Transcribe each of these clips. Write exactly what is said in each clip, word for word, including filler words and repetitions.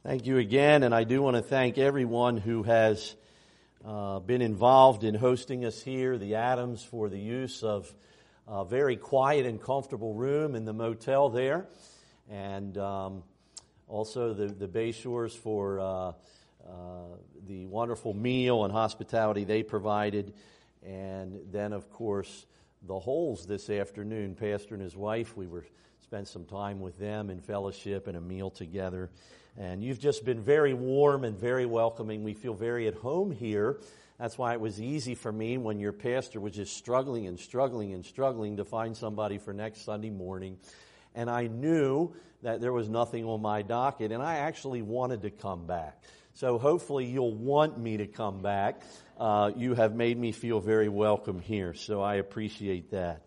Thank you again, and I do want to thank everyone who has uh, been involved in hosting us here, the Adams, for the use of a very quiet and comfortable room in the motel there, and um, also the, the Bayshores for uh, uh, the wonderful meal and hospitality they provided, and then, of course, the Holes this afternoon, Pastor and his wife. We were spent some time with them in fellowship and a meal together. And you've just been very warm and very welcoming. We feel very at home here. That's why it was easy for me when your pastor was just struggling and struggling and struggling to find somebody for next Sunday morning. And I knew that there was nothing on my docket, and I actually wanted to come back. So hopefully you'll want me to come back. Uh, you have made me feel very welcome here, so I appreciate that.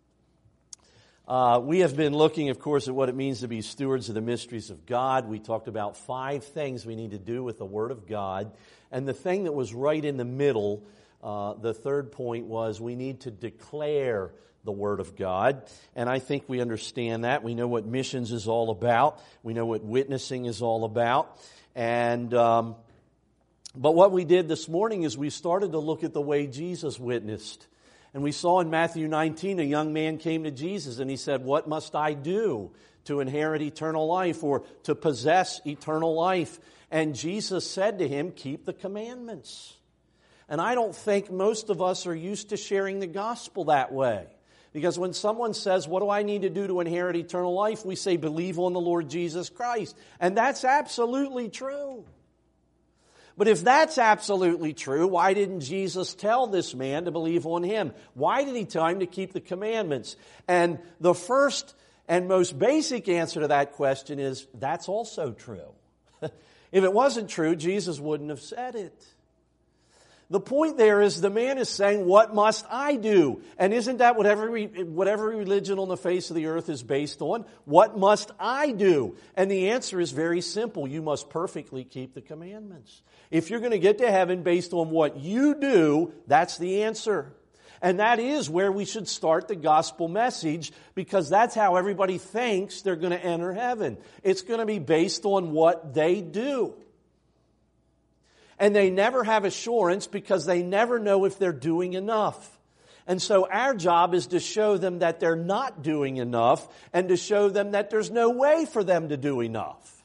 Uh, we have been looking, of course, at what it means to be stewards of the mysteries of God. We talked about five things we need to do with the Word of God. And the thing that was right in the middle, uh, the third point, was we need to declare the Word of God. And I think we understand that. We know what missions is all about. We know what witnessing is all about. And um, but what we did this morning is we started to look at the way Jesus witnessed. And we saw in Matthew nineteen, a young man came to Jesus and he said, "What must I do to inherit eternal life or to possess eternal life?" And Jesus said to him, "Keep the commandments." And I don't think most of us are used to sharing the gospel that way. Because when someone says, "What do I need to do to inherit eternal life?" we say, "Believe on the Lord Jesus Christ." And that's absolutely true. But if that's absolutely true, why didn't Jesus tell this man to believe on Him? Why did He tell him to keep the commandments? And the first and most basic answer to that question is, that's also true. If it wasn't true, Jesus wouldn't have said it. The point there is the man is saying, "What must I do?" And isn't that what every, what every religion on the face of the earth is based on? What must I do? And the answer is very simple. You must perfectly keep the commandments. If you're going to get to heaven based on what you do, that's the answer. And that is where we should start the gospel message, because that's how everybody thinks they're going to enter heaven. It's going to be based on what they do. And they never have assurance because they never know if they're doing enough. And so our job is to show them that they're not doing enough and to show them that there's no way for them to do enough.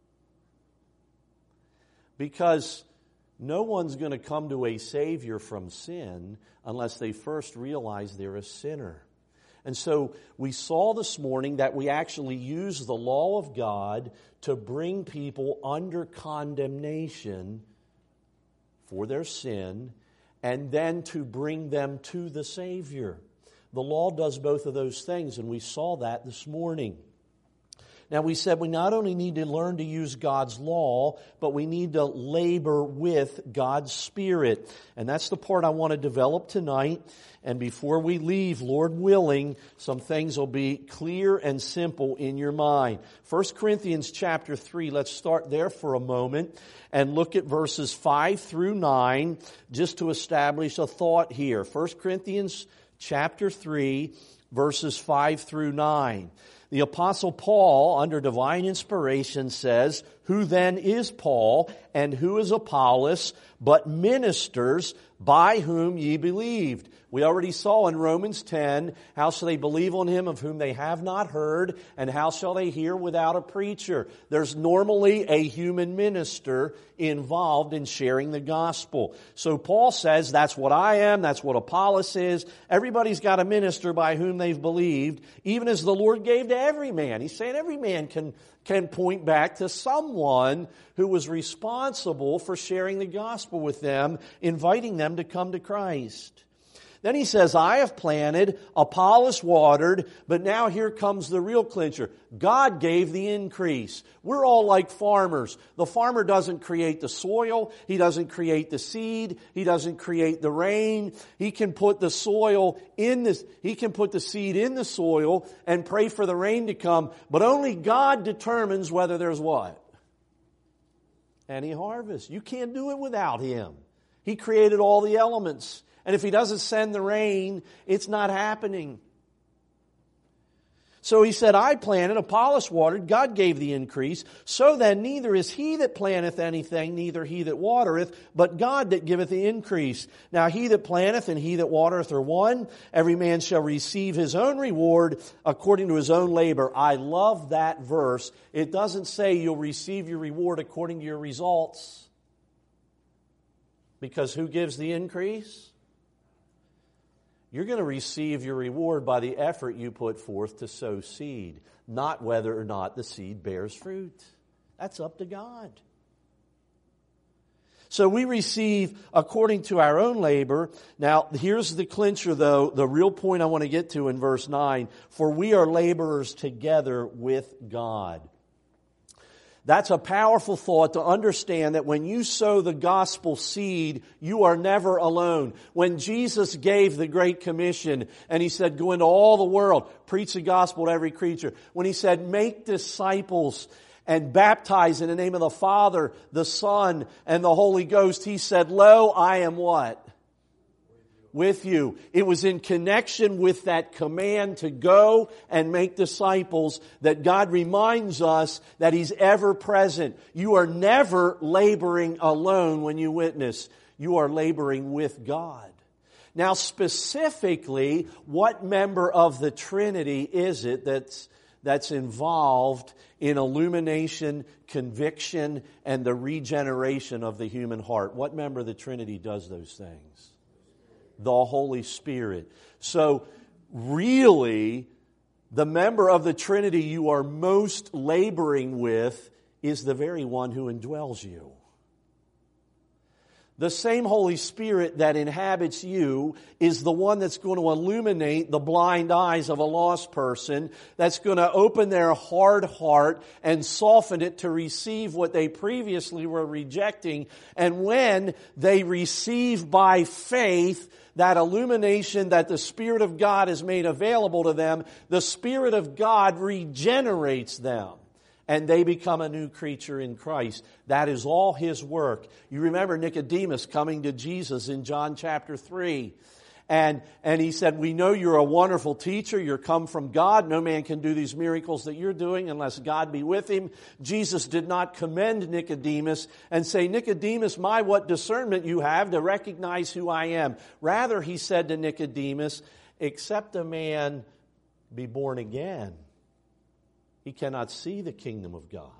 Because no one's going to come to a Savior from sin unless they first realize they're a sinner. And so we saw this morning that we actually use the law of God to bring people under condemnation for their sin, and then to bring them to the Savior. The law does both of those things, and we saw that this morning. Now, we said we not only need to learn to use God's law, but we need to labor with God's Spirit. And that's the part I want to develop tonight. And before we leave, Lord willing, some things will be clear and simple in your mind. First Corinthians chapter three, let's start there for a moment and look at verses five through nine just to establish a thought here. First Corinthians chapter three, verses five through nine. The Apostle Paul, under divine inspiration, says, "Who then is Paul, and who is Apollos, but ministers by whom ye believed?" We already saw in Romans ten, how shall they believe on him of whom they have not heard, and how shall they hear without a preacher? There's normally a human minister involved in sharing the gospel. So Paul says, that's what I am, that's what Apollos is. Everybody's got a minister by whom they've believed, even as the Lord gave to every man. He's saying every man can, can point back to someone who was responsible for sharing the gospel with them, inviting them to come to Christ. Then he says, "I have planted, Apollos watered," but now here comes the real clincher. God gave the increase. We're all like farmers. The farmer doesn't create the soil. He doesn't create the seed. He doesn't create the rain. He can put the soil in this, he can put the seed in the soil and pray for the rain to come, but only God determines whether there's what? Any harvest. You can't do it without Him. He created all the elements. And if He doesn't send the rain, it's not happening. So he said, I planted, Apollos watered, God gave the increase. So then neither is he that planteth anything, neither he that watereth, but God that giveth the increase. Now he that planteth and he that watereth are one. Every man shall receive his own reward according to his own labor. I love that verse. It doesn't say you'll receive your reward according to your results. Because who gives the increase? You're going to receive your reward by the effort you put forth to sow seed, not whether or not the seed bears fruit. That's up to God. So we receive according to our own labor. Now, here's the clincher, though, the real point I want to get to in verse nine. For we are laborers together with God. That's a powerful thought to understand that when you sow the gospel seed, you are never alone. When Jesus gave the Great Commission and He said, go into all the world, preach the gospel to every creature. When He said, make disciples and baptize in the name of the Father, the Son, and the Holy Ghost, He said, lo, I am what? With you. It was in connection with that command to go and make disciples that God reminds us that He's ever present. You are never laboring alone when you witness. You are laboring with God. Now specifically, what member of the Trinity is it that's, that's involved in illumination, conviction, and the regeneration of the human heart? What member of the Trinity does those things? The Holy Spirit. So really, the member of the Trinity you are most laboring with is the very one who indwells you. The same Holy Spirit that inhabits you is the one that's going to illuminate the blind eyes of a lost person, that's going to open their hard heart and soften it to receive what they previously were rejecting. And when they receive by faith that illumination that the Spirit of God has made available to them, the Spirit of God regenerates them. And they become a new creature in Christ. That is all His work. You remember Nicodemus coming to Jesus in John chapter three. And, and he said, we know you're a wonderful teacher. You're come from God. No man can do these miracles that you're doing unless God be with him. Jesus did not commend Nicodemus and say, Nicodemus, my, what discernment you have to recognize who I am. Rather, he said to Nicodemus, except a man be born again, he cannot see the kingdom of God.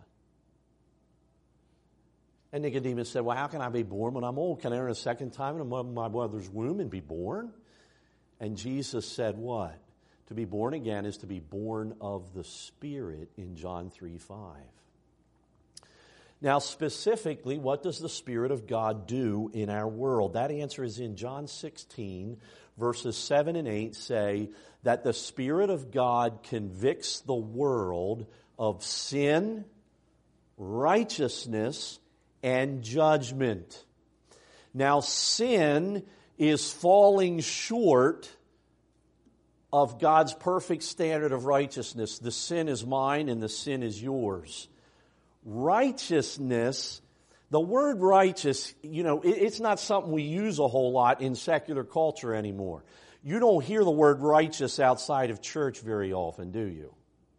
And Nicodemus said, well, how can I be born when I'm old? Can I enter a second time in my mother's womb and be born? And Jesus said what? To be born again is to be born of the Spirit in John three five. Now, specifically, what does the Spirit of God do in our world? That answer is in John sixteen, verses seven and eight say that the Spirit of God convicts the world of sin, righteousness, and judgment. Now, sin is falling short of God's perfect standard of righteousness. The sin is mine and the sin is yours. Righteousness, the word righteous, you know, it, it's not something we use a whole lot in secular culture anymore. You don't hear the word righteous outside of church very often, do you?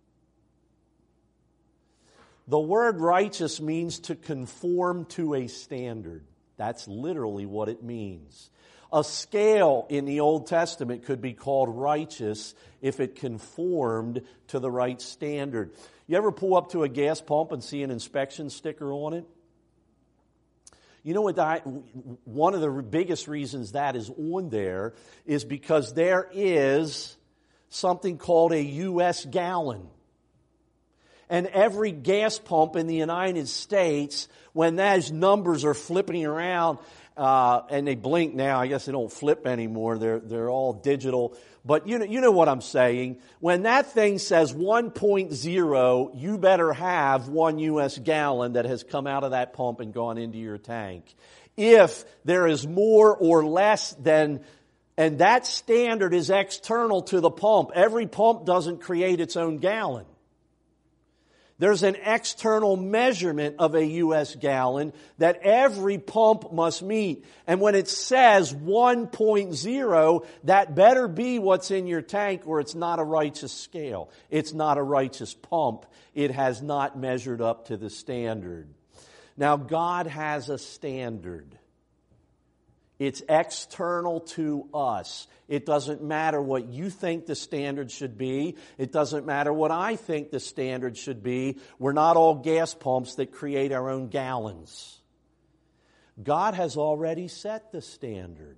The word righteous means to conform to a standard. That's literally what it means. A scale in the Old Testament could be called righteous if it conformed to the right standard. You ever pull up to a gas pump and see an inspection sticker on it? You know what? I, one of the biggest reasons that is on there is because there is something called a U S gallon. And every gas pump in the United States, when those numbers are flipping around, uh, and they blink now, I guess they don't flip anymore, they're, they're all digital. But you know, you know what I'm saying. When that thing says one point zero, you better have one U S gallon that has come out of that pump and gone into your tank. If there is more or less than, and that standard is external to the pump. Every pump doesn't create its own gallon. There's an external measurement of a U S gallon that every pump must meet. And when it says one point zero, that better be what's in your tank, or it's not a righteous scale. It's not a righteous pump. It has not measured up to the standard. Now, God has a standard. It's external to us. It doesn't matter what you think the standard should be. It doesn't matter what I think the standard should be. We're not all gas pumps that create our own gallons. God has already set the standard.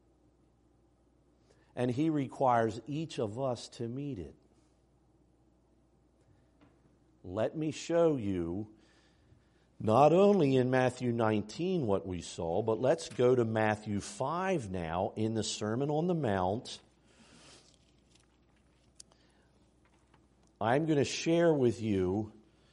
And He requires each of us to meet it. Let me show you not only in Matthew nineteen what we saw, but let's go to Matthew five now in the Sermon on the Mount. I'm going to share with you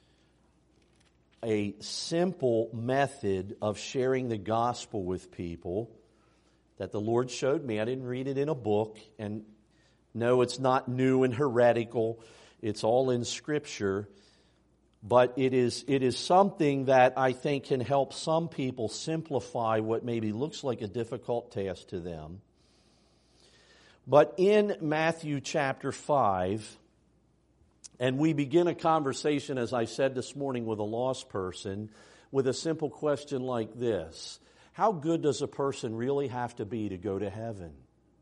a simple method of sharing the gospel with people that the Lord showed me. I didn't read it in a book, and no, it's not new and heretical. It's all in Scripture. But it is it is something that I think can help some people simplify what maybe looks like a difficult task to them. But in Matthew chapter five, and we begin a conversation, as I said this morning, with a lost person, with a simple question like this: how good does a person really have to be to go to heaven?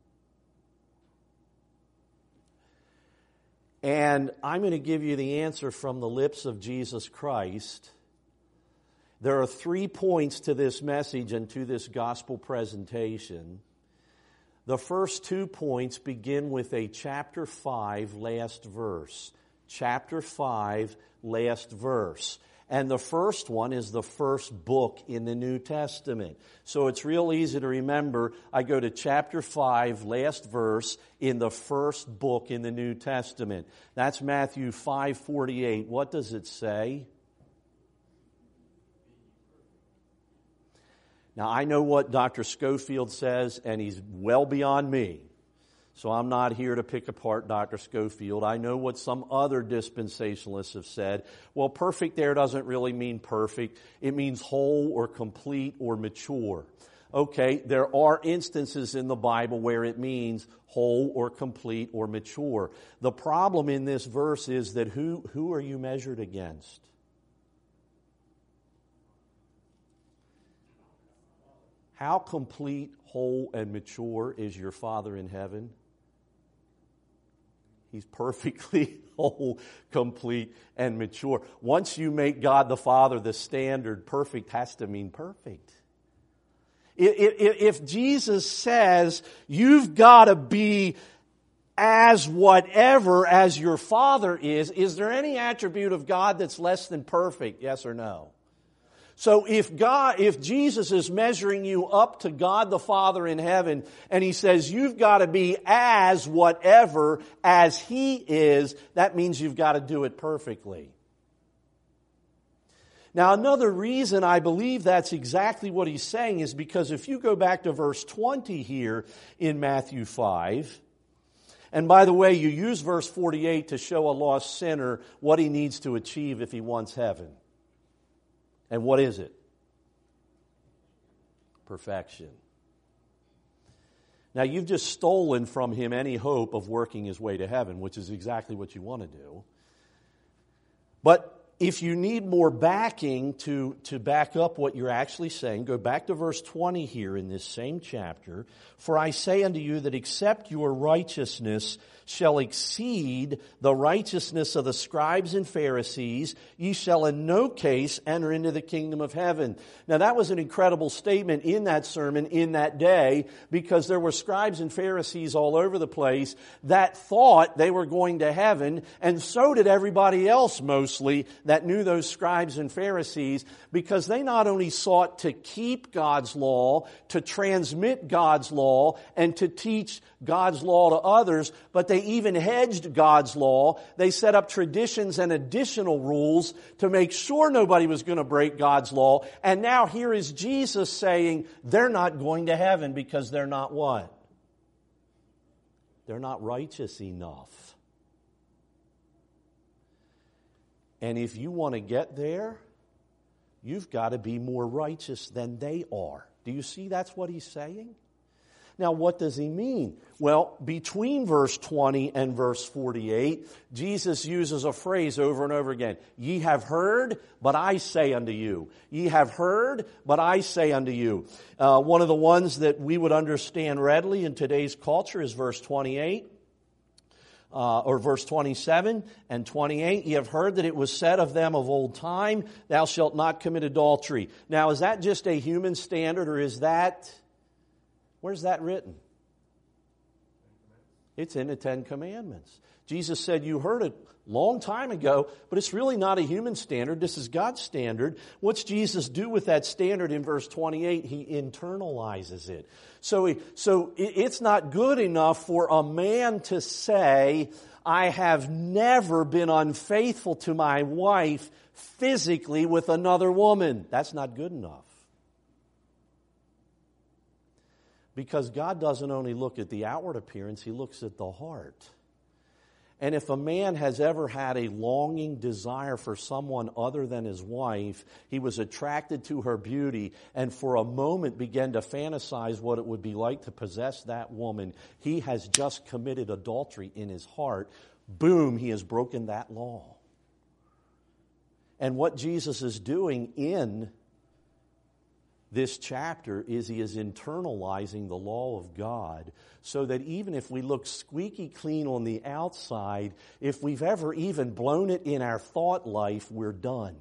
And I'm going to give you the answer from the lips of Jesus Christ. There are three points to this message and to this gospel presentation. The first two points begin with a chapter five, last verse. Chapter five, last verse. And the first one is the first book in the New Testament. So it's real easy to remember. I go to chapter five, last verse, in the first book in the New Testament. That's Matthew five forty-eight. What does it say? Now, I know what Doctor Schofield says, and he's well beyond me. So I'm not here to pick apart Doctor Schofield. I know what some other dispensationalists have said. Well, perfect there doesn't really mean perfect. It means whole or complete or mature. Okay, there are instances in the Bible where it means whole or complete or mature. The problem in this verse is that who, who are you measured against? How complete, whole, and mature is your Father in heaven? He's perfectly whole, complete, and mature. Once you make God the Father the standard, perfect has to mean perfect. If Jesus says you've got to be as whatever as your Father is, is there any attribute of God that's less than perfect? Yes or no? So if God, if Jesus is measuring you up to God the Father in heaven, and He says you've got to be as whatever as He is, that means you've got to do it perfectly. Now, another reason I believe that's exactly what He's saying is because if you go back to verse twenty here in Matthew five, and by the way, you use verse forty-eight to show a lost sinner what he needs to achieve if he wants heaven. And what is it? Perfection. Now, you've just stolen from him any hope of working his way to heaven, which is exactly what you want to do. But if you need more backing to, to back up what you're actually saying, go back to verse twenty here in this same chapter. For I say unto you that except your righteousness shall exceed the righteousness of the scribes and Pharisees, ye shall in no case enter into the kingdom of heaven. Now that was an incredible statement in that sermon in that day, because there were scribes and Pharisees all over the place that thought they were going to heaven, and so did everybody else mostly that knew those scribes and Pharisees, because they not only sought to keep God's law, to transmit God's law, and to teach God's law to others, but they even hedged God's law. They set up traditions and additional rules to make sure nobody was going to break God's law. And now here is Jesus saying they're not going to heaven because they're not what? They're not righteous enough. And if you want to get there, you've got to be more righteous than they are. Do you see that's what he's saying? Now, what does he mean? Well, between verse twenty and verse forty-eight, Jesus uses a phrase over and over again. Ye have heard, but I say unto you. Ye have heard, but I say unto you. Uh, one of the ones that we would understand readily in today's culture is verse twenty-eight. Uh, or verse twenty-seven and twenty-eight, ye have heard that it was said of them of old time, thou shalt not commit adultery. Now, is that just a human standard, or is that, where's that written? It's in the Ten Commandments. Jesus said, you heard it long time ago, but it's really not a human standard. This is God's standard. What's Jesus do with that standard in verse twenty-eight? He internalizes it. So, he, so it's not good enough for a man to say, I have never been unfaithful to my wife physically with another woman. That's not good enough. Because God doesn't only look at the outward appearance, He looks at the heart. And if a man has ever had a longing desire for someone other than his wife, he was attracted to her beauty and for a moment began to fantasize what it would be like to possess that woman, he has just committed adultery in his heart. Boom, he has broken that law. And what Jesus is doing in this chapter is he is internalizing the law of God so that even if we look squeaky clean on the outside, if we've ever even blown it in our thought life, we're done.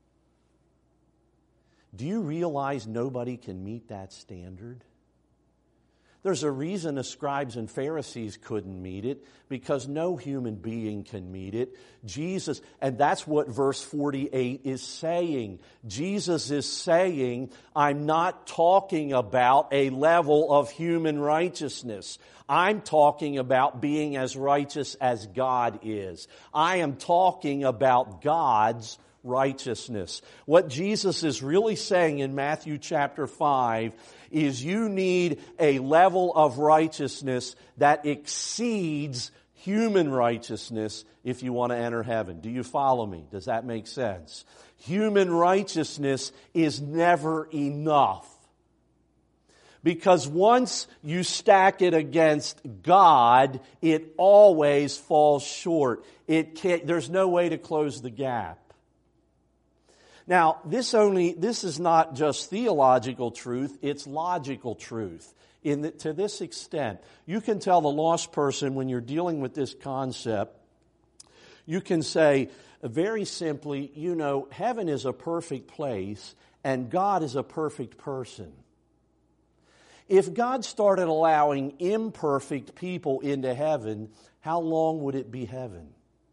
Do you realize nobody can meet that standard? There's a reason the scribes and Pharisees couldn't meet it, because no human being can meet it. Jesus, and that's what verse forty-eight is saying. Jesus is saying, I'm not talking about a level of human righteousness. I'm talking about being as righteous as God is. I am talking about God's righteousness. What Jesus is really saying in Matthew chapter five is you need a level of righteousness that exceeds human righteousness if you want to enter heaven. Do you follow me? Does that make sense? Human righteousness is never enough. Because once you stack it against God, it always falls short. It can't, there's no way to close the gap. Now, this only this is not just theological truth, it's logical truth. In the, to this extent, you can tell the lost person when you're dealing with this concept, you can say very simply, you know, heaven is a perfect place and God is a perfect person. If God started allowing imperfect people into heaven, how long would it be heaven?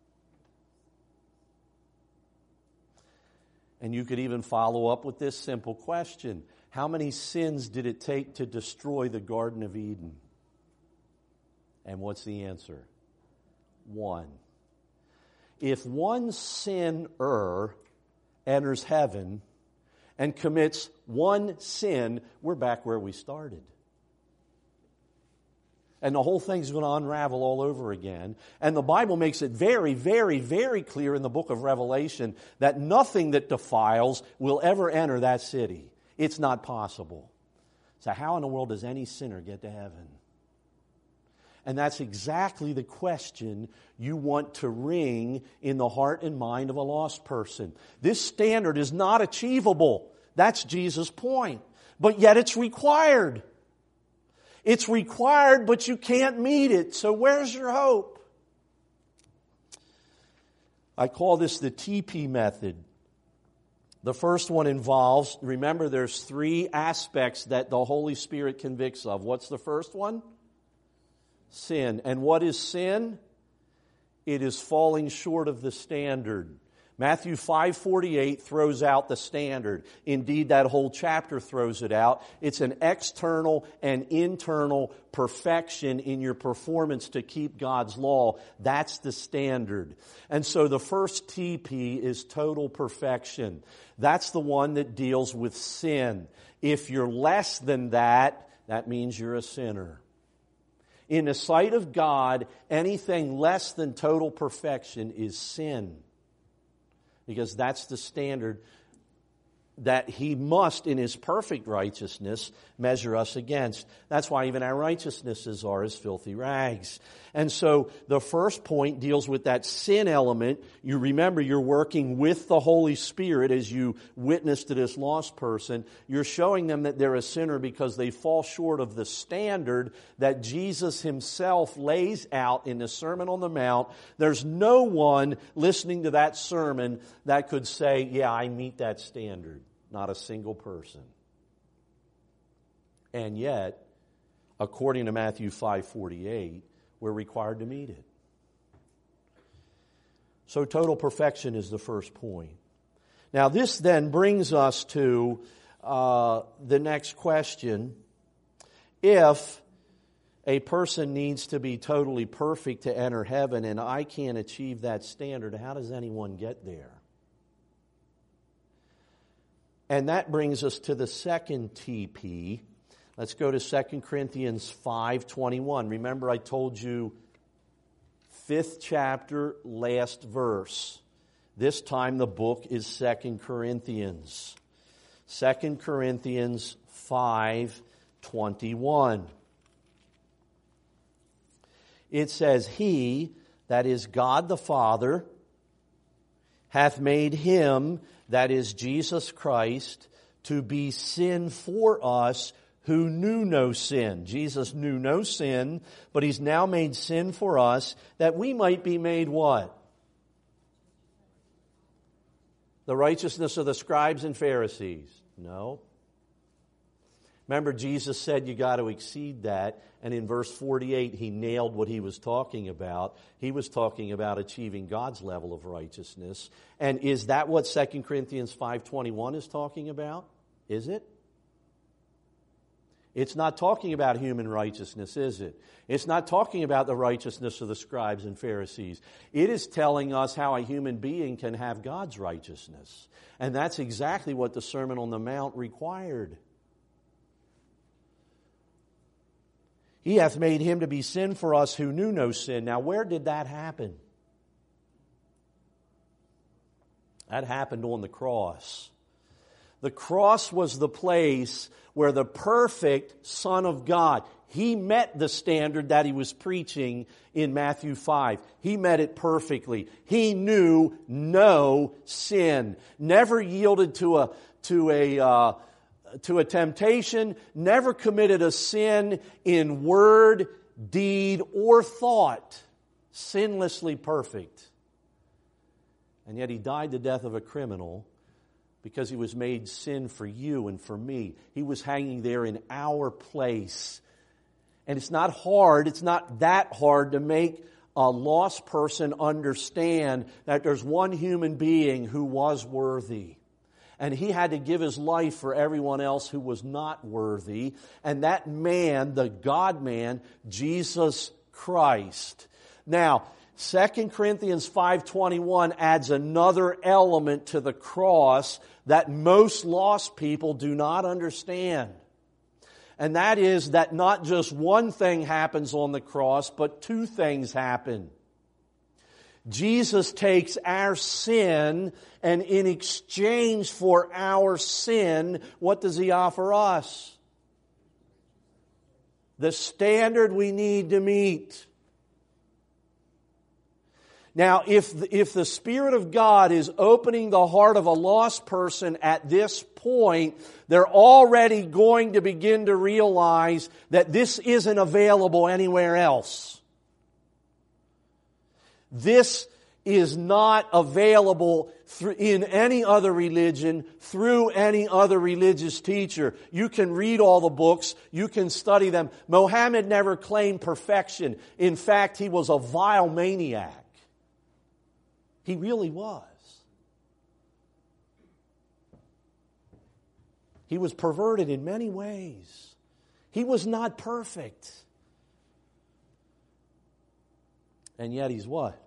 And you could even follow up with this simple question. How many sins did it take to destroy the Garden of Eden? And what's the answer? One. If one sinner enters heaven and commits one sin, we're back where we started. And the whole thing's going to unravel all over again. And the Bible makes it very, very, very clear in the book of Revelation that nothing that defiles will ever enter that city. It's not possible. So how in the world does any sinner get to heaven? And that's exactly the question you want to ring in the heart and mind of a lost person. This standard is not achievable. That's Jesus' point. But yet it's required. It's required, but you can't meet it. So where's your hope? I call this the T P method. The first one involves, remember there's three aspects that the Holy Spirit convicts of. What's the first one? Sin. And what is sin? It is falling short of the standard. Matthew five forty-eight throws out the standard. Indeed, that whole chapter throws it out. It's an external and internal perfection in your performance to keep God's law. That's the standard. And so the first T P is total perfection. That's the one that deals with sin. If you're less than that, that means you're a sinner. In the sight of God, anything less than total perfection is sin. because that's the standard that he must, in his perfect righteousness, measure us against. That's why even our righteousnesses are as filthy rags. And so the first point deals with that sin element. You remember you're working with the Holy Spirit as you witness to this lost person. You're showing them that they're a sinner because they fall short of the standard that Jesus himself lays out in the Sermon on the Mount. There's no one listening to that sermon that could say, yeah, I meet that standard. Not a single person. And yet, according to Matthew five forty-eight, we're required to meet it. So total perfection is the first point. Now this then brings us to uh, the next question. If a person needs to be totally perfect to enter heaven and I can't achieve that standard, how does anyone get there? And that brings us to the second T P. Let's go to Second Corinthians five twenty-one. Remember I told you fifth chapter, last verse. This time the book is Second Corinthians. Second Corinthians five twenty-one. It says, He, that is God the Father, hath made him, that is Jesus Christ, to be sin for us who knew no sin. Jesus knew no sin, but he's now made sin for us that we might be made what? The righteousness of the scribes and Pharisees. No. Remember, Jesus said you got to exceed that, and in verse forty-eight, he nailed what he was talking about. He was talking about achieving God's level of righteousness. And is that what Second Corinthians five twenty-one is talking about? Is it? It's not talking about human righteousness, is it? It's not talking about the righteousness of the scribes and Pharisees. It is telling us how a human being can have God's righteousness. And that's exactly what the Sermon on the Mount required. He hath made him to be sin for us who knew no sin. Now, where did that happen? That happened on the cross. The cross was the place where the perfect Son of God, he met the standard that he was preaching in Matthew five. He met it perfectly. He knew no sin. Never yielded to a, to a, uh, to a temptation, never committed a sin in word, deed, or thought. Sinlessly perfect. And yet he died the death of a criminal because he was made sin for you and for me. He was hanging there in our place. And it's not hard, it's not that hard to make a lost person understand that there's one human being who was worthy. And he had to give his life for everyone else who was not worthy. And that man, the God-man, Jesus Christ. Now, Second Corinthians five twenty-one adds another element to the cross that most lost people do not understand. And that is that not just one thing happens on the cross, but two things happen. Jesus takes our sin, and in exchange for our sin, what does he offer us? The standard we need to meet. Now, if, if the Spirit of God is opening the heart of a lost person at this point, they're already going to begin to realize that this isn't available anywhere else. This is not available through, in any other religion, through any other religious teacher. You can read all the books, you can study them. Mohammed never claimed perfection. In fact, he was a vile maniac. He really was. He was perverted in many ways. He was not perfect. And yet he's what?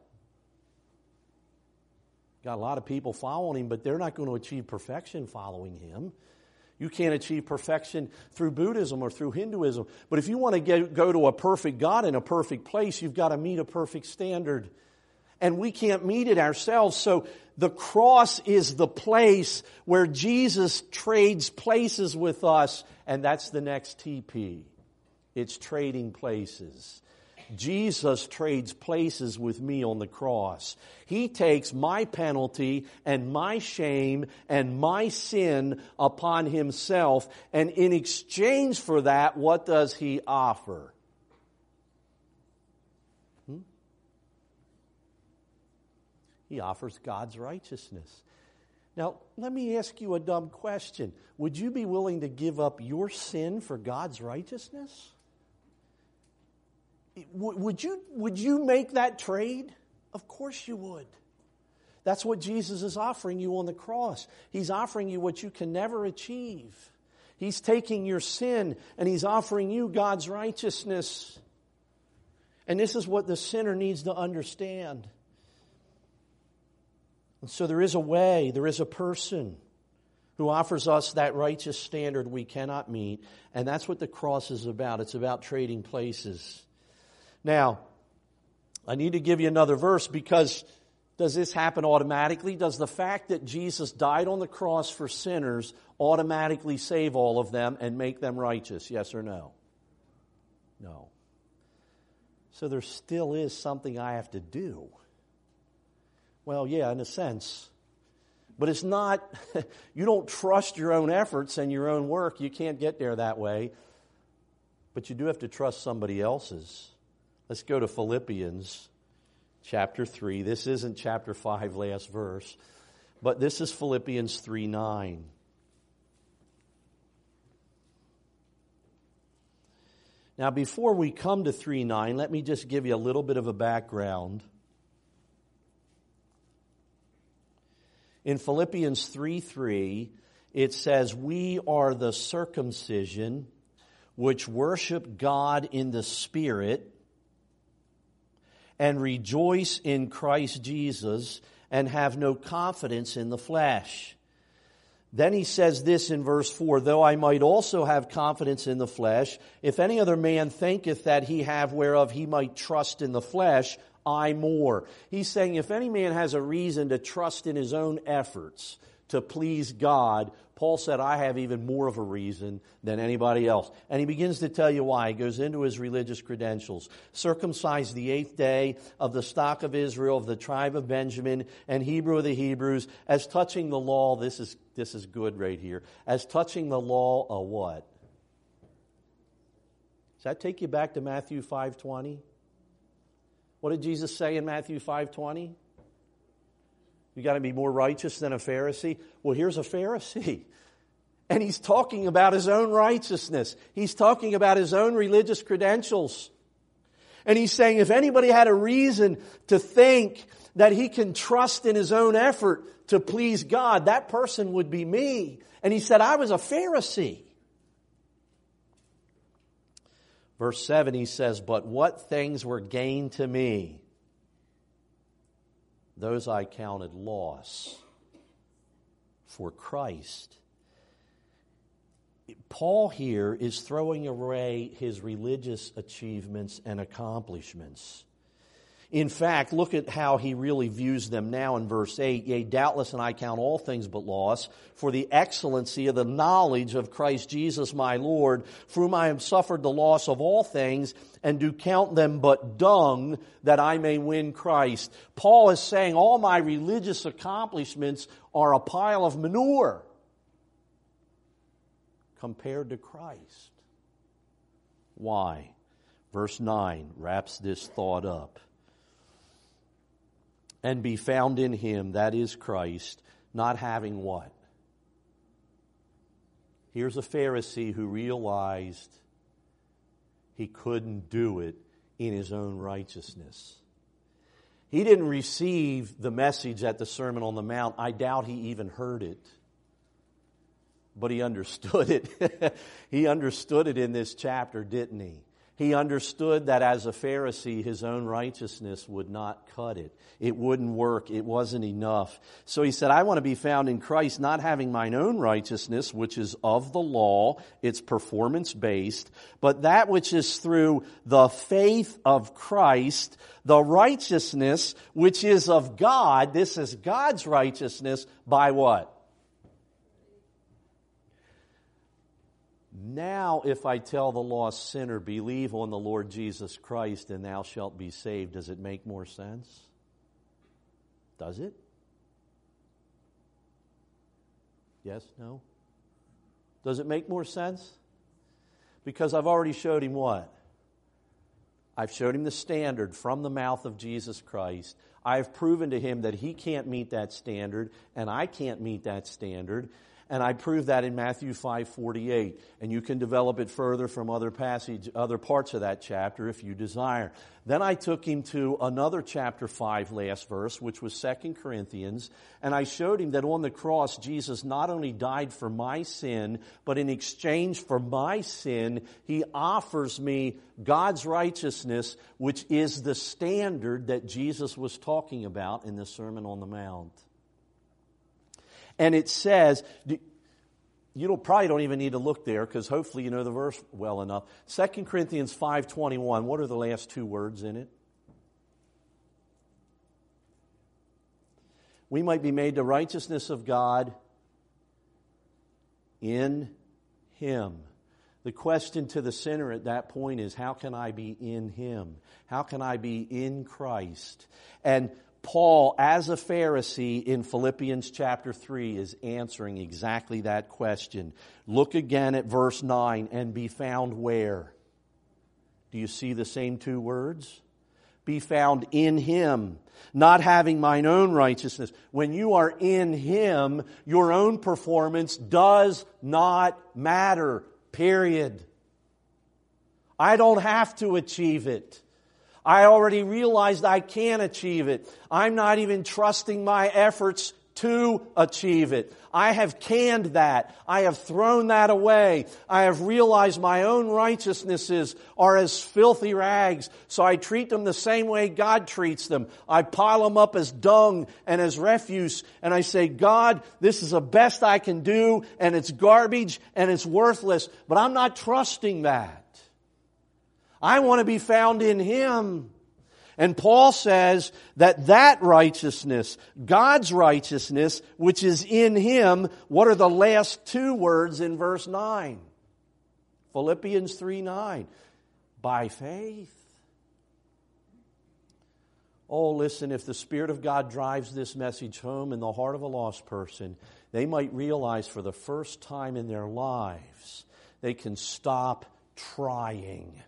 Got a lot of people following him, but they're not going to achieve perfection following him. You can't achieve perfection through Buddhism or through Hinduism. But if you want to get, go to a perfect God in a perfect place, you've got to meet a perfect standard. And we can't meet it ourselves. So the cross is the place where Jesus trades places with us. And that's the next T P. It's trading places. Jesus trades places with me on the cross. He takes my penalty and my shame and my sin upon himself. And in exchange for that, what does he offer? Hmm? He offers God's righteousness. Now, let me ask you a dumb question. Would you be willing to give up your sin for God's righteousness? Would you, would you make that trade? Of course you would. That's what Jesus is offering you on the cross. He's offering you what you can never achieve. He's taking your sin and He's offering you God's righteousness. And this is what the sinner needs to understand. And so there is a way, there is a person who offers us that righteous standard we cannot meet. And that's what the cross is about. It's about trading places. Now, I need to give you another verse because does this happen automatically? Does the fact that Jesus died on the cross for sinners automatically save all of them and make them righteous? Yes or no? No. So there still is something I have to do. Well, yeah, in a sense. But it's not, you don't trust your own efforts and your own work. You can't get there that way. But you do have to trust somebody else's. Let's go to Philippians chapter three. This isn't chapter five, last verse. But this is Philippians three nine. Now, before we come to three nine, let me just give you a little bit of a background. In Philippians three three, it says, "We are the circumcision which worship God in the Spirit and rejoice in Christ Jesus and have no confidence in the flesh." Then he says this in verse four, "Though I might also have confidence in the flesh, if any other man thinketh that he have whereof he might trust in the flesh, I more." He's saying if any man has a reason to trust in his own efforts to please God, Paul said, I have even more of a reason than anybody else. And he begins to tell you why. He goes into his religious credentials. "Circumcised the eighth day, of the stock of Israel, of the tribe of Benjamin, and Hebrew of the Hebrews. As touching the law," this is this is good right here. "As touching the law, a what?" Does that take you back to Matthew five twenty? What did Jesus say in Matthew five twenty? You got to be more righteous than a Pharisee. Well, here's a Pharisee. And he's talking about his own righteousness. He's talking about his own religious credentials. And he's saying if anybody had a reason to think that he can trust in his own effort to please God, that person would be me. And he said, I was a Pharisee. Verse seven, he says, "But what things were gained to me, those I counted loss for Christ." Paul here is throwing away his religious achievements and accomplishments. In fact, look at how he really views them now in verse eight. "Yea, doubtless, and I count all things but loss, for the excellency of the knowledge of Christ Jesus my Lord, for whom I have suffered the loss of all things, and do count them but dung, that I may win Christ." Paul is saying all my religious accomplishments are a pile of manure compared to Christ. Why? Verse nine wraps this thought up. "And be found in Him," that is Christ, "not having" what? Here's a Pharisee who realized he couldn't do it in his own righteousness. He didn't receive the message at the Sermon on the Mount. I doubt he even heard it. But he understood it. He understood it in this chapter, didn't he? He understood that as a Pharisee, his own righteousness would not cut it. It wouldn't work. It wasn't enough. So he said, I want to be found in Christ, not having mine own righteousness, which is of the law. It's performance-based. But that which is through the faith of Christ, the righteousness which is of God. This is God's righteousness by what? Now, if I tell the lost sinner, believe on the Lord Jesus Christ and thou shalt be saved, does it make more sense? Does it? Yes? No? Does it make more sense? Because I've already showed him what? I've showed him the standard from the mouth of Jesus Christ. I've proven to him that he can't meet that standard, and I can't meet that standard. And I proved that in Matthew five forty-eight. And you can develop it further from other passage, other parts of that chapter if you desire. Then I took him to another chapter five last verse, which was Second Corinthians. And I showed him that on the cross, Jesus not only died for my sin, but in exchange for my sin, he offers me God's righteousness, which is the standard that Jesus was talking about in the Sermon on the Mount. And it says, you don't, probably don't even need to look there because hopefully you know the verse well enough. Second Corinthians five twenty-one, what are the last two words in it? We might be made the righteousness of God in Him. The question to the sinner at that point is, how can I be in Him? How can I be in Christ? And Paul, as a Pharisee in Philippians chapter three, is answering exactly that question. Look again at verse nine, and be found where? Do you see the same two words? Be found in Him, not having mine own righteousness. When you are in Him, your own performance does not matter, period. I don't have to achieve it. I already realized I can't achieve it. I'm not even trusting my efforts to achieve it. I have canned that. I have thrown that away. I have realized my own righteousnesses are as filthy rags, so I treat them the same way God treats them. I pile them up as dung and as refuse, and I say, God, this is the best I can do, and it's garbage, and it's worthless, but I'm not trusting that. I want to be found in Him. And Paul says that that righteousness, God's righteousness, which is in Him, what are the last two words in verse nine? Philippians three nine. By faith. Oh, listen, if the Spirit of God drives this message home in the heart of a lost person, they might realize for the first time in their lives, they can stop trying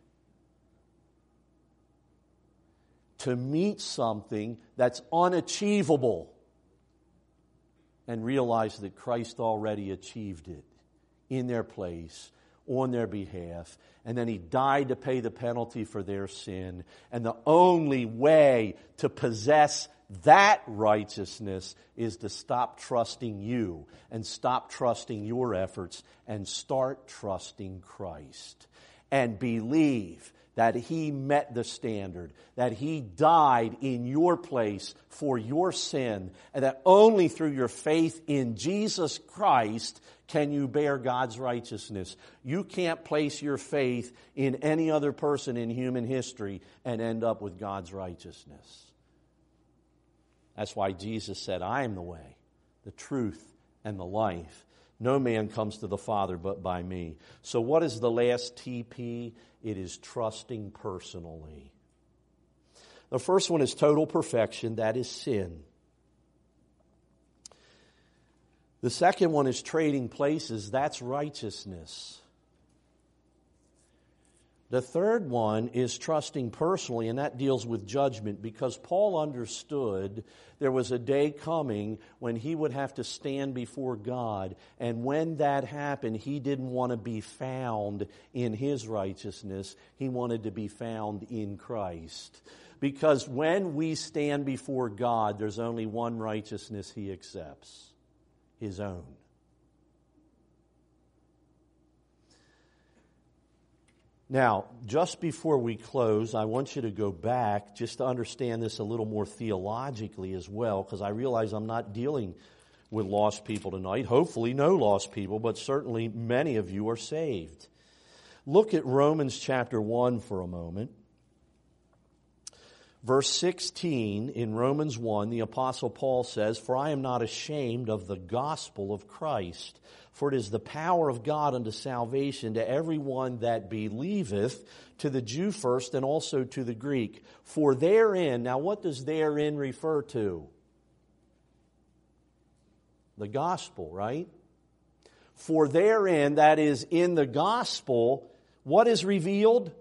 to meet something that's unachievable and realize that Christ already achieved it in their place, on their behalf, and then He died to pay the penalty for their sin. And the only way to possess that righteousness is to stop trusting you and stop trusting your efforts and start trusting Christ and believe that He met the standard, that He died in your place for your sin, and that only through your faith in Jesus Christ can you bear God's righteousness. You can't place your faith in any other person in human history and end up with God's righteousness. That's why Jesus said, I am the way, the truth, and the life. No man comes to the Father but by me. So what is the last T P? It is trusting personally. The first one is total perfection. That is sin. The second one is trading places. That's righteousness. The third one is trusting personally, and that deals with judgment, because Paul understood there was a day coming when he would have to stand before God, and when that happened, he didn't want to be found in his righteousness. He wanted to be found in Christ. Because when we stand before God, there's only one righteousness He accepts, His own. Now, just before we close, I want you to go back just to understand this a little more theologically as well, because I realize I'm not dealing with lost people tonight. Hopefully no lost people, but certainly many of you are saved. Look at Romans chapter one for a moment. Verse sixteen in Romans one, the Apostle Paul says, "For I am not ashamed of the gospel of Christ, for it is the power of God unto salvation to everyone that believeth, to the Jew first and also to the Greek. For therein," now what does therein refer to? The gospel, right? "For therein," that is in the gospel, what is revealed?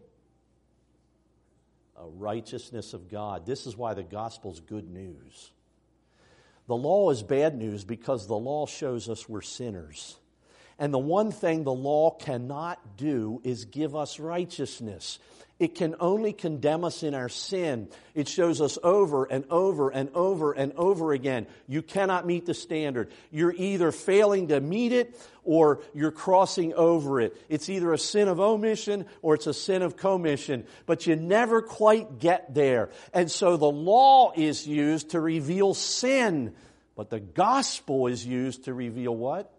A righteousness of God. This is why the gospel's good news. The law is bad news because the law shows us we're sinners. And the one thing the law cannot do is give us righteousness. It can only condemn us in our sin. It shows us over and over and over and over again, you cannot meet the standard. You're either failing to meet it or you're crossing over it. It's either a sin of omission or it's a sin of commission. But you never quite get there. And so the law is used to reveal sin. But the gospel is used to reveal what?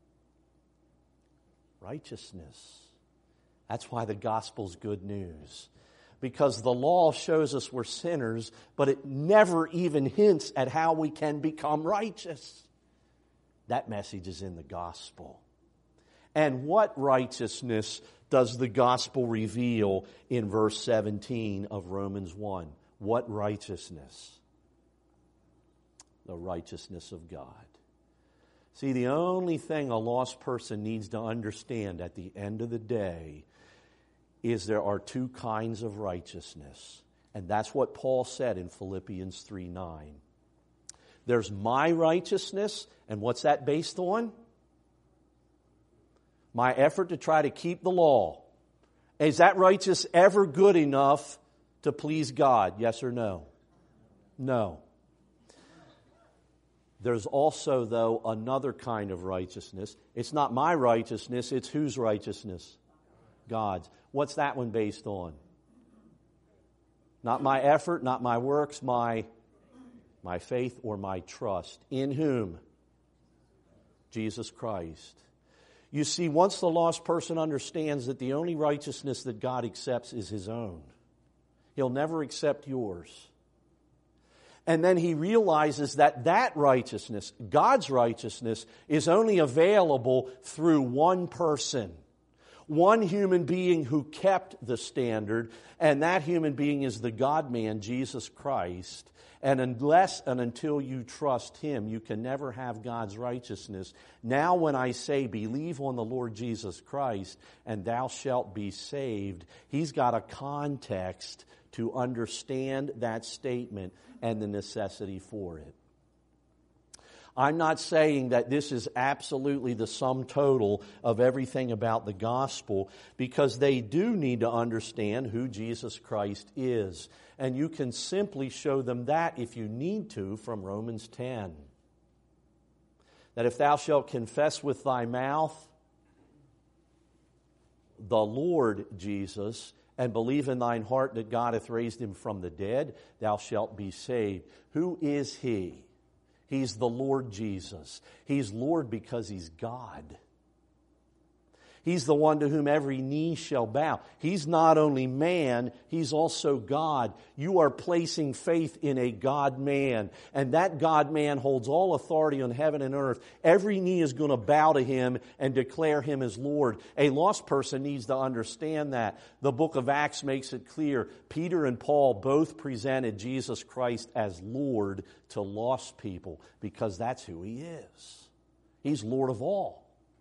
Righteousness. That's why the gospel's good news. Because the law shows us we're sinners, but it never even hints at how we can become righteous. That message is in the gospel. And what righteousness does the gospel reveal in verse seventeen of Romans one? What righteousness? The righteousness of God. See, the only thing a lost person needs to understand at the end of the day is there are two kinds of righteousness. And that's what Paul said in Philippians three nine. There's my righteousness, and what's that based on? My effort to try to keep the law. Is that righteous ever good enough to please God? Yes or no? No. There's also, though, another kind of righteousness. It's not my righteousness, it's whose righteousness? God's. What's that one based on? Not my effort, not my works, my, my faith or my trust. In whom? Jesus Christ. You see, once the lost person understands that the only righteousness that God accepts is His own, He'll never accept yours. And then he realizes that that righteousness, God's righteousness, is only available through one person. One human being who kept the standard, and that human being is the God-man, Jesus Christ. And unless and until you trust Him, you can never have God's righteousness. Now when I say, believe on the Lord Jesus Christ, and thou shalt be saved, He's got a context to understand that statement and the necessity for it. I'm not saying that this is absolutely the sum total of everything about the gospel, because they do need to understand who Jesus Christ is. And you can simply show them that if you need to from Romans ten. That if thou shalt confess with thy mouth the Lord Jesus, and believe in thine heart that God hath raised Him from the dead, thou shalt be saved. Who is He? He's the Lord Jesus. He's Lord because He's God. He's the one to whom every knee shall bow. He's not only man, He's also God. You are placing faith in a God-man, and that God-man holds all authority on heaven and earth. Every knee is going to bow to Him and declare Him as Lord. A lost person needs to understand that. The book of Acts makes it clear. Peter and Paul both presented Jesus Christ as Lord to lost people because that's who He is. He's Lord of all.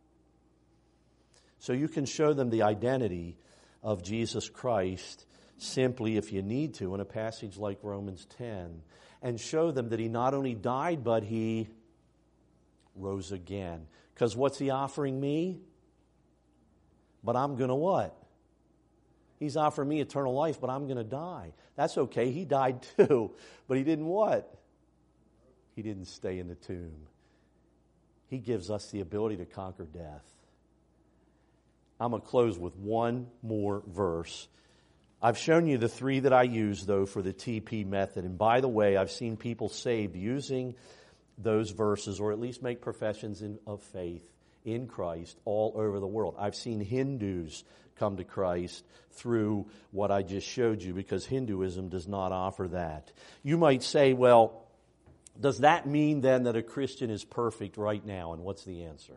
So you can show them the identity of Jesus Christ simply, if you need to, in a passage like Romans ten, and show them that He not only died, but He rose again. Because what's He offering me? But I'm going to what? He's offering me eternal life, but I'm going to die. That's okay. He died too. But He didn't what? He didn't stay in the tomb. He gives us the ability to conquer death. I'm going to close with one more verse. I've shown you the three that I use, though, for the T P method. And by the way, I've seen people saved using those verses, or at least make professions in, of faith in Christ all over the world. I've seen Hindus come to Christ through what I just showed you, because Hinduism does not offer that. You might say, well, does that mean then that a Christian is perfect right now? And what's the answer?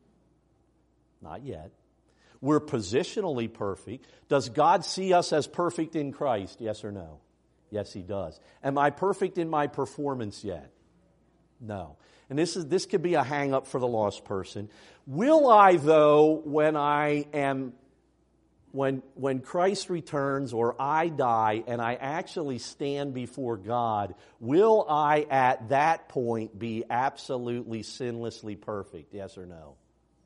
Not yet. We're positionally perfect. Does God see us as perfect in Christ? Yes or no? Yes, He does. Am I perfect in my performance yet? No. And this is this could be a hang-up for the lost person. Will I, though, when I am, when when Christ returns or I die and I actually stand before God, will I at that point be absolutely sinlessly perfect? Yes or no?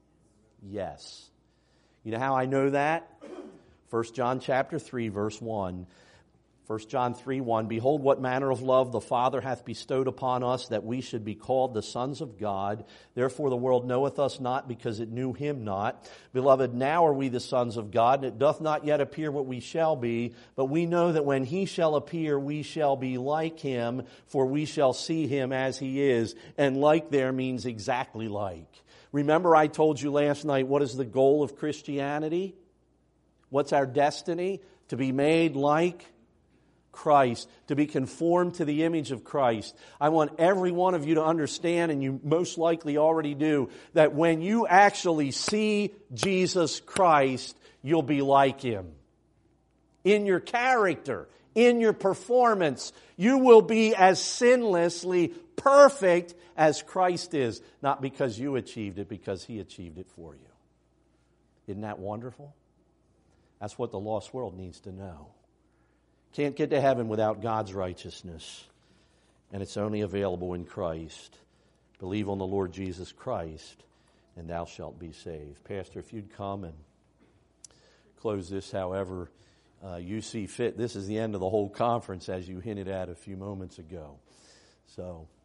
Yes. You know how I know that? First John chapter three, verse one. First John three, one. Behold, what manner of love the Father hath bestowed upon us, that we should be called the sons of God. Therefore the world knoweth us not, because it knew Him not. Beloved, now are we the sons of God, and it doth not yet appear what we shall be. But we know that when He shall appear, we shall be like Him, for we shall see Him as He is. And like there means exactly like. Remember, I told you last night, what is the goal of Christianity? What's our destiny? To be made like Christ, to be conformed to the image of Christ. I want every one of you to understand, and you most likely already do, that when you actually see Jesus Christ, you'll be like Him. In your character, in your performance, you will be as sinlessly perfect as Christ is, not because you achieved it, because He achieved it for you. Isn't that wonderful? That's what the lost world needs to know. Can't get to heaven without God's righteousness, and it's only available in Christ. Believe on the Lord Jesus Christ, and thou shalt be saved. Pastor, if you'd come and close this however uh, you see fit. This is the end of the whole conference, as you hinted at a few moments ago. So